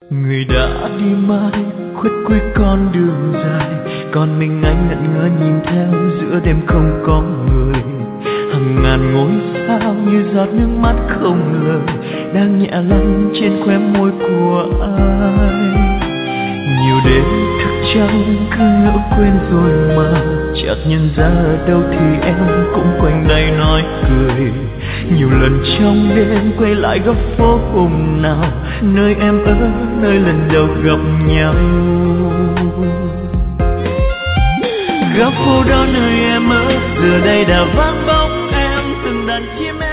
Người đã đi mãi khuất cuối con đường dài, còn mình anh ngẩn ngơ nhìn theo giữa đêm không có người. Hàng ngàn ngôi sao như giọt nước mắt không lời đang nhẹ lăn trên khóe môi của ai. Nhiều đêm thức trắng cứ ngỡ quên rồi mà chợt nhận ra ở đâu thì em cũng quanh đây nói cười. Nhiều lần trong đêm quay lại góc phố hôm nào nơi em ở, nơi lần đầu gặp nhau. Góc phố đó nơi em ở giờ đây đã vắng bóng em, từng đàn chim